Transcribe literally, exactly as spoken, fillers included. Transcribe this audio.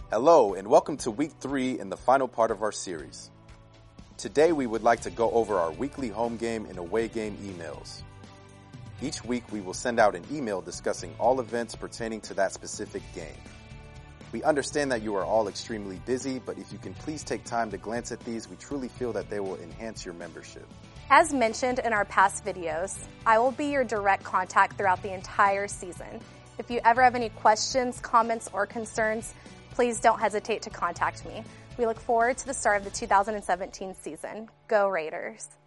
Hello, and welcome to week three in the final part of our series. Today we would like to go over our weekly home game and away game emails. Each week we will send out an email discussing all events pertaining to that specific game. We understand that you are all extremely busy, but if you can please take time to glance at these, we truly feel that they will enhance your membership. As mentioned in our past videos, I will be your direct contact throughout the entire season. If you ever have any questions, comments, or concerns, please don't hesitate to contact me. We look forward to the start of the two thousand seventeen season. Go Raiders!